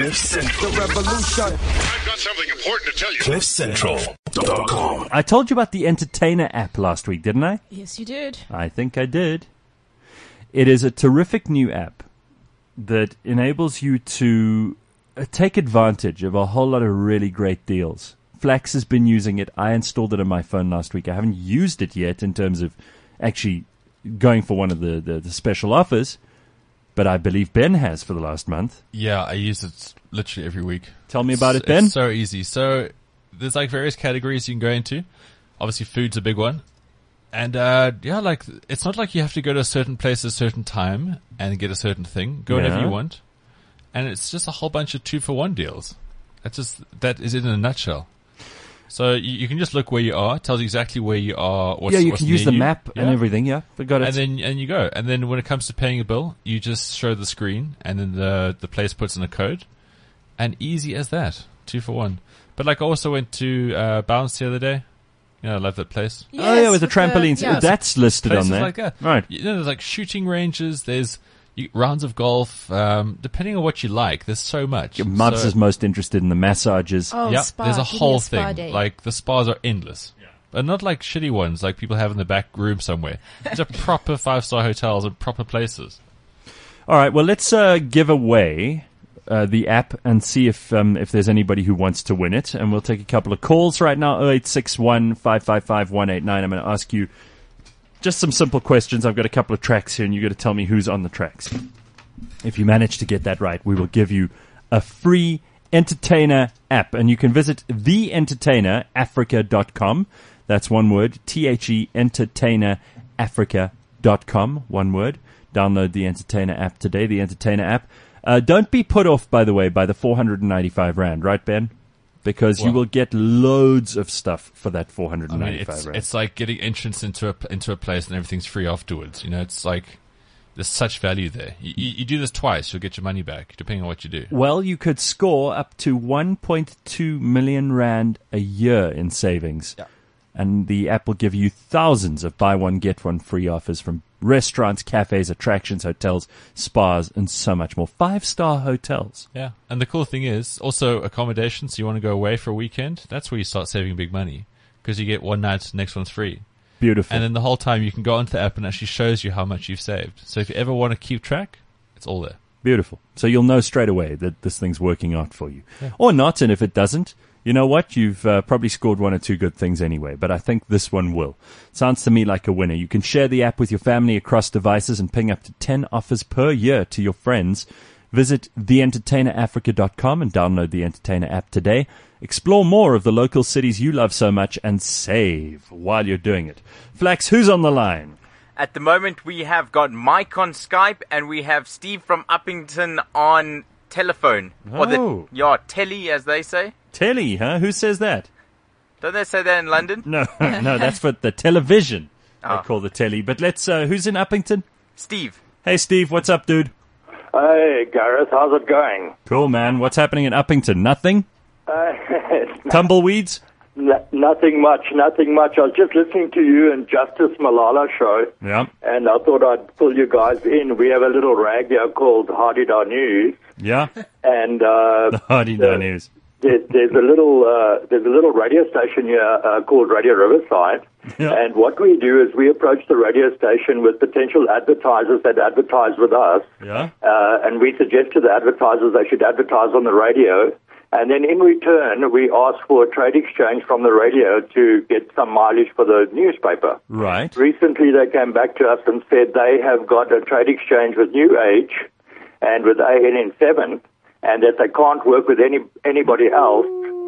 Cliff Central. The revolution. I've got something important to tell you. CliffCentral.com. I told you about the Entertainer app last week, didn't I? Yes, you did. I think I did. It is a terrific new app that enables you to take advantage of a whole lot of really great deals. Flax has been using it. I installed it on my phone last week. I haven't used it yet in terms of actually going for one of the special offers, but I believe Ben has for the last month. Yeah, I use it literally every week. Tell me about it, Ben. It's so easy. So there's like various categories you can go into. Obviously, food's a big one. And like it's not like you have to go to a certain place at a certain time and get a certain thing. Go whenever you want. And it's just a whole bunch of 2-for-1 deals. That is it in a nutshell. So you can just look where you are. It tells you exactly where you are. You can use the map and everything. Yeah, forgot it. And you go. And then when it comes to paying a bill, you just show the screen, and then the place puts in a code, and easy as that. 2-for-1. But like I also went to Bounce the other day. I love that place. Yes, with the trampolines. That's listed on Places there. like that. Right. There's like shooting ranges. There's rounds of golf. Depending on what you like, there's so much. Mubs is most interested in the massages. Oh, Yeah, spa. there's a Give me whole spa thing. day. Like the spas are endless. But not like shitty ones like people have in the back room somewhere. These are proper 5-star hotels and proper places. All right, well, let's give away the app and see if there's anybody who wants to win it. And we'll take a couple of calls right now, 0861 555 189. I'm going to ask you just some simple questions. I've got a couple of tracks here, and you've got to tell me who's on the tracks. If you manage to get that right, we will give you a free Entertainer app. And you can visit theentertainerafrica.com. That's one word, THE entertainerafrica.com, one word. Download the Entertainer app today, the Entertainer app. Don't be put off, by the way, by the 495 Rand, right, Ben? Because you will get loads of stuff for that 495 Rand. It's like getting entrance into a place and everything's free afterwards. It's like there's such value there. You do this twice, you'll get your money back, depending on what you do. Well, you could score up to 1.2 million Rand a year in savings. Yeah. And the app will give you thousands of buy one, get one free offers from restaurants, cafes, attractions, hotels, spas, and so much more. 5-star hotels. Yeah. And the cool thing is, also accommodation, so you want to go away for a weekend, that's where you start saving big money. Because you get one night, next one's free. Beautiful. And then the whole time you can go onto the app and it actually shows you how much you've saved. So if you ever want to keep track, it's all there. Beautiful. So you'll know straight away that this thing's working out for you. Yeah. Or not, and if it doesn't, you know what? You've probably scored one or two good things anyway, but I think this one will. Sounds to me like a winner. You can share the app with your family across devices and ping up to 10 offers per year to your friends. Visit theentertainerafrica.com and download the Entertainer app today. Explore more of the local cities you love so much and save while you're doing it. Flax, who's on the line? At the moment, we have got Mike on Skype and we have Steve from Uppington on telephone. Oh. Or telly, as they say. Telly, huh? Who says that? Don't they say that in London? No, that's for the television. They Oh. call the telly. But let's, who's in Uppington? Steve. Hey, Steve, what's up, dude? Hey, Gareth, how's it going? Cool, man. What's happening in Uppington? Nothing? Tumbleweeds? Nothing much. I was just listening to you and Justice Malala show, Yeah. and I thought I'd pull you guys in. We have a little rag here called Hardy-Da News, Yeah? and The Hardy-Da News. there's a little radio station here called Radio Riverside, Yeah. and what we do is we approach the radio station with potential advertisers that advertise with us, Yeah? and we suggest to the advertisers they should advertise on the radio. And then in return, we ask for a trade exchange from the radio to get some mileage for the newspaper. Right. Recently, they came back to us and said they have got a trade exchange with New Age and with ANN7, and that they can't work with anybody else.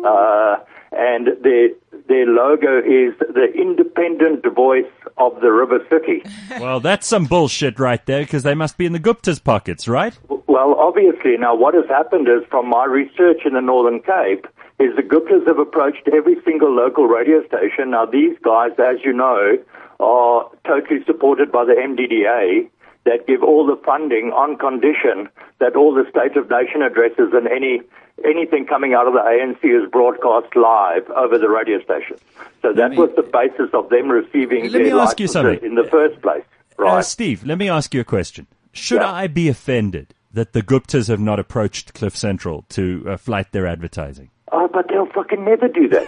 And their logo is the independent voice of the River City. Well, that's some bullshit right there, because they must be in the Gupta's pockets, right? Well, obviously, now what has happened is, from my research in the Northern Cape, is the Guptas have approached every single local radio station. Now, these guys, as you know, are totally supported by the MDDA, that give all the funding on condition that all the State of Nation addresses and anything coming out of the ANC is broadcast live over the radio station. So that was the basis of them receiving Let me their ask you licenses something. in the first place. Right. Steve, let me ask you a question. Should Yeah. I be offended that the Guptas have not approached Cliff Central to flight their advertising? Oh, but they'll fucking never do that.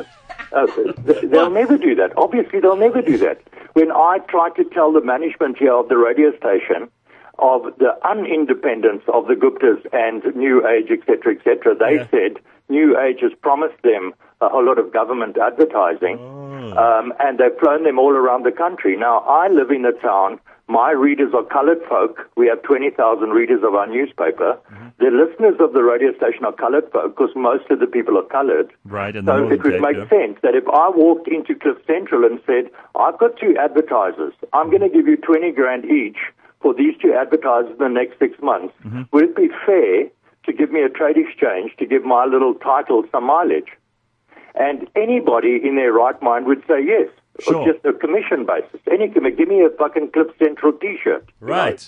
They'll never do that. Obviously, they'll never do that. When I tried to tell the management here of the radio station of the unindependence of the Guptas and New Age, etc., they said New Age has promised them a whole lot of government advertising, and they've flown them all around the country. Now, I live in a town. My readers are colored folk. We have 20,000 readers of our newspaper. The listeners of the radio station are colored folk because most of the people are colored. Right, and so it would make sense that if I walked into Cliff Central and said, I've got 2 advertisers, I'm going to give you 20 grand each for these 2 advertisers in the next 6 months, would it be fair to give me a trade exchange to give my little title some mileage? And anybody in their right mind would say yes. Sure. Or just a commission basis. Give me a fucking Cliff Central T-shirt. Right.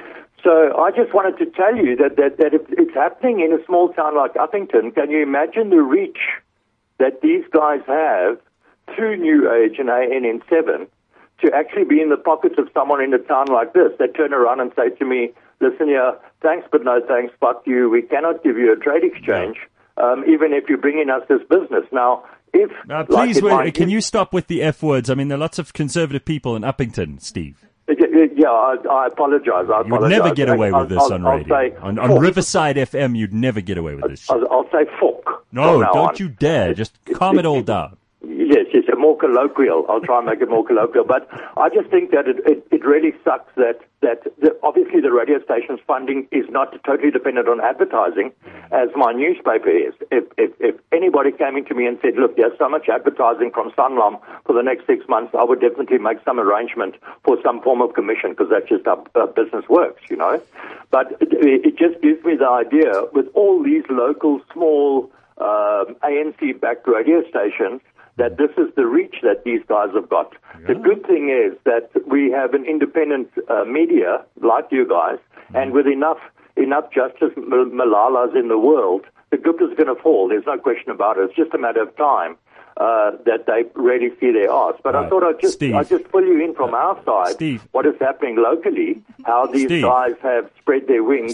So I just wanted to tell you that if it's happening in a small town like Uppington, can you imagine the reach that these guys have through New Age and ANN7 to actually be in the pockets of someone in a town like this? They turn around and say to me, listen here, thanks but no thanks, fuck you, we cannot give you a trade exchange, even if you're bringing us this business. Now, please, can you stop with the F words? I mean, there are lots of conservative people in Uppington, Steve. Yeah, I apologize. You would never get away with this on radio. On Riverside FM, you'd never get away with this shit. I'll say fuck. No, don't you dare. Just calm it all down. Yes, more colloquial. I'll try and make it more colloquial. But I just think that it really sucks that obviously the radio station's funding is not totally dependent on advertising, as my newspaper is. If anybody came into me and said, look, there's so much advertising from Sanlam for the next 6 months, I would definitely make some arrangement for some form of commission, because that's just how business works, you know. But it just gives me the idea, with all these local, small ANC-backed radio stations, that this is the reach that these guys have got. Yeah. The good thing is that we have an independent media, like you guys, and with enough Justice Malalas in the world, the Gupta's going to fall. There's no question about it. It's just a matter of time that they really see their arse. But I thought I'd just fill you in from our side, Steve, what is happening locally, how these guys have spread their wings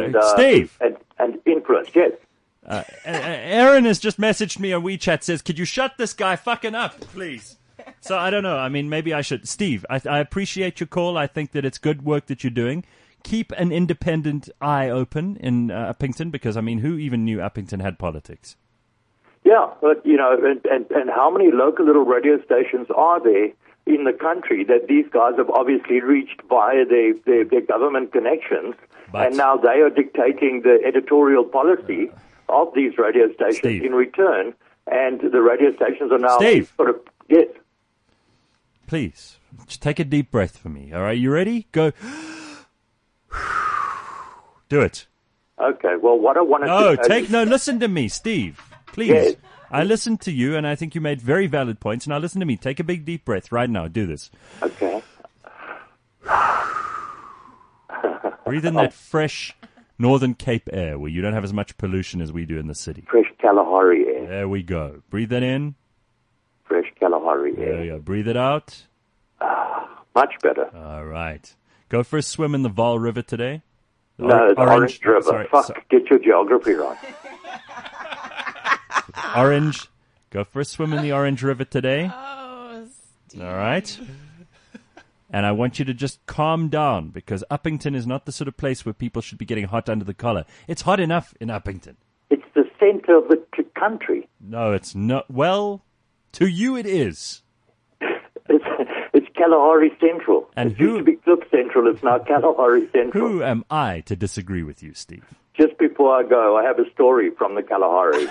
and influence. Yes. Aaron has just messaged me on WeChat, says, could you shut this guy fucking up, please? So I don't know. I mean, maybe I should. Steve, I appreciate your call. I think that it's good work that you're doing. Keep an independent eye open in Uppington, because, I mean, who even knew Uppington had politics? Yeah, but, you know, and how many local little radio stations are there in the country that these guys have obviously reached via their government connections, and now they are dictating the editorial policy of these radio stations in return, and the radio stations are now sort of, yes. Please, just take a deep breath for me, all right? You ready? Go. Do it. Okay, well, what I want to listen to me, Steve, please. Yes. I listened to you, and I think you made very valid points. Now listen to me. Take a big deep breath right now. Do this. Okay. Breathe in that fresh Northern Cape air where you don't have as much pollution as we do in the city. Fresh Kalahari air. There we go. Breathe that in. Fresh Kalahari air. There you go. Breathe it out. Much better. All right. Go for a swim in the Vaal River today. No, the Orange River. Get your geography right. Orange. Go for a swim in the Orange River today. Oh, Steve. All right. And I want you to just calm down, because Uppington is not the sort of place where people should be getting hot under the collar. It's hot enough in Uppington. It's the center of the country. No, it's not. Well, to you it is. It's Kalahari Central. And it used to be Cliff Central. It's now Kalahari Central. Who am I to disagree with you, Steve? Just before I go, I have a story from the Kalahari.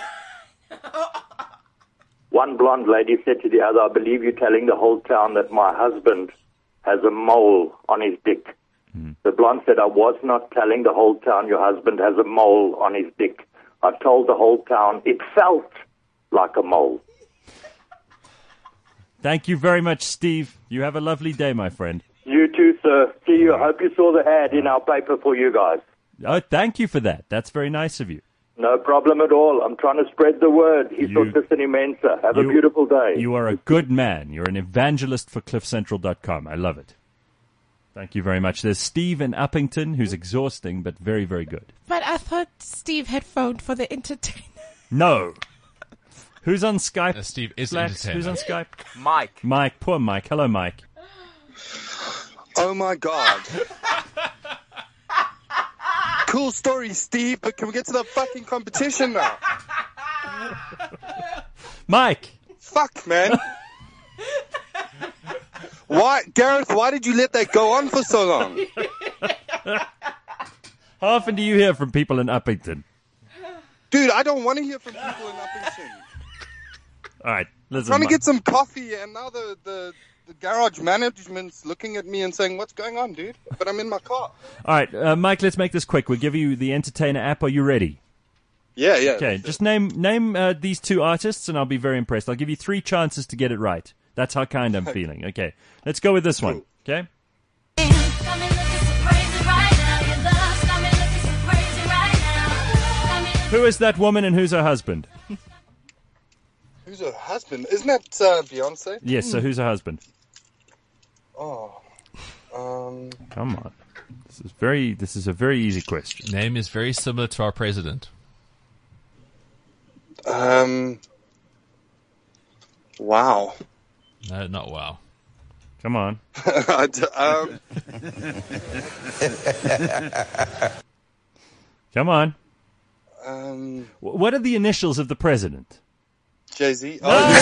One blonde lady said to the other, I believe you're telling the whole town that my husband has a mole on his dick. The blonde said, I was not telling the whole town your husband has a mole on his dick. I told the whole town it felt like a mole. Thank you very much, Steve. You have a lovely day, my friend. You too, sir. See you. I hope you saw the ad in our paper for you guys. Oh, thank you for that. That's very nice of you. No problem at all. I'm trying to spread the word. He's Autistic Immensa. Have a beautiful day. You are a good man. You're an evangelist for CliffCentral.com. I love it. Thank you very much. There's Steve in Uppington, who's exhausting, but very, very good. But I thought Steve had phoned for the entertainer. No. Who's on Skype? Steve is Flax? entertainer. Who's on Skype? Mike. Mike. Poor Mike. Hello, Mike. Oh my God. Cool story, Steve, but can we get to the fucking competition now? Mike. Fuck, man. Why, Gareth, why did you let that go on for so long? How often do you hear from people in Uppington? Dude, I don't want to hear from people in Uppington. All right, listen. Trying to Mike. get some coffee, and now the garage management's looking at me and saying, what's going on, dude? But I'm in my car. All right, Mike, let's make this quick. We'll give you the Entertainer app. Are you ready? Yeah. Okay, just name these two artists, and I'll be very impressed. I'll give you 3 chances to get it right. That's how kind I'm feeling. Okay, let's go with this one. Okay? Who is that woman and who's her husband? Who's her husband? Isn't that Beyonce? Yes, so who's her husband? Oh. Come on. This is a very easy question. Name is very similar to our president. Wow. No, not wow. Come on. Come on. What are the initials of the president? Jay-Z.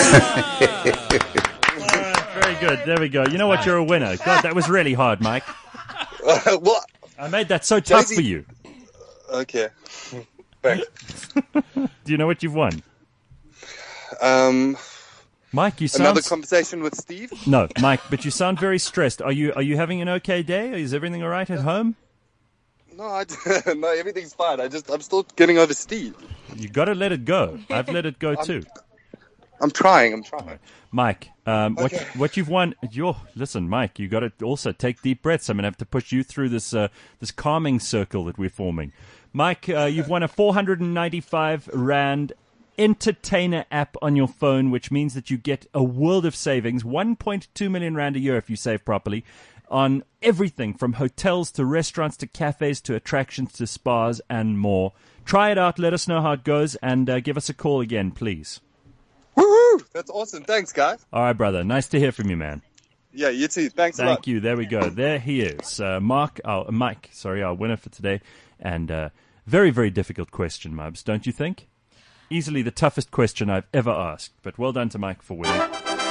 Very good. There we go. You know what? You're a winner. God, that was really hard, Mike. Well, I made that so tough Jay-Z. for you. okay. Thanks. Do you know what you've won? Mike, you sound... Another conversation with Steve? No, Mike, but you sound very stressed. Are you having an okay day? Is everything all right at home? No, no, everything's fine. I'm still getting over Steve. You got to let it go. I've let it go too. I'm trying. Mike, what you've won? Listen, Mike, you got to also take deep breaths. I'm gonna have to push you through this calming circle that we're forming. Mike, you've won a 495 Rand Entertainer app on your phone, which means that you get a world of savings, 1.2 million Rand a year if you save properly, on everything from hotels to restaurants to cafes to attractions to spas and more. Try it out. Let us know how it goes, and give us a call again, please. Woohoo! That's awesome. Thanks, guys. All right, brother. Nice to hear from you, man. Yeah, you too. Thanks a lot. Thank you. There we go. There he is. Mike, our winner for today. And very, very difficult question, Mubs, don't you think? Easily the toughest question I've ever asked. But well done to Mike for winning.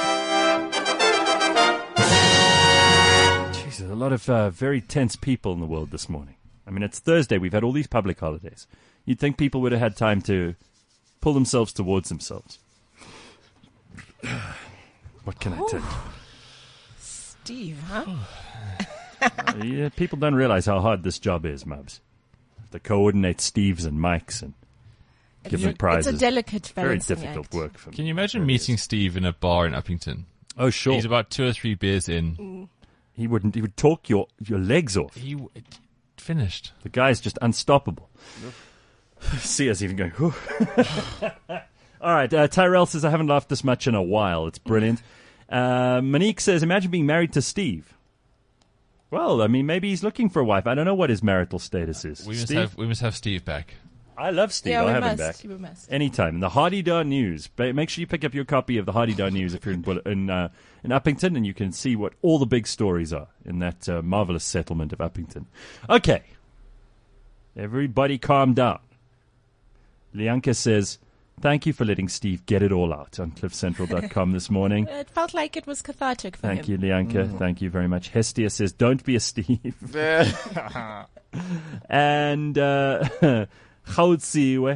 Jeez, there's a lot of very tense people in the world this morning. I mean, it's Thursday. We've had all these public holidays. You'd think people would have had time to pull themselves towards themselves. What can I tell you? Steve, huh? Yeah, people don't realize how hard this job is, Mubs. To coordinate Steves and Mikes and give them prizes. It's a delicate Very balancing difficult act. work for me. Can you imagine Really meeting is. Steve in a bar in Uppington? Oh, sure. He's about 2 or 3 beers in. He would talk your legs off. Finished. The guy's just unstoppable. See us even going, whew. All right, Tyrell says, I haven't laughed this much in a while. It's brilliant. Monique says, imagine being married to Steve. Well, I mean, maybe he's looking for a wife. I don't know what his marital status is. We Steve? must have Steve back. I love Steve. Yeah, I'll we have him must. back. We must. Anytime. The Hardy Dar News. Make sure you pick up your copy of the Hardy Dar News if you're in Uppington, and you can see what all the big stories are in that marvelous settlement of Uppington. Okay. Everybody calm down. Lianka says, thank you for letting Steve get it all out on cliffcentral.com this morning. It felt like it was cathartic for him. Thank you, Lianka. Thank you very much. Hestia says, don't be a Steve. And Gautziwe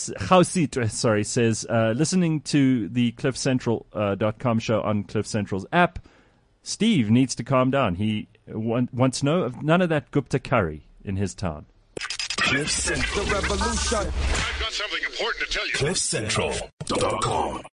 says, listening to the cliffcentral.com show on Cliff Central's app, Steve needs to calm down. He wants none of that Gupta curry in his town. The revolution. I've got something important to tell you. CliffCentral.com.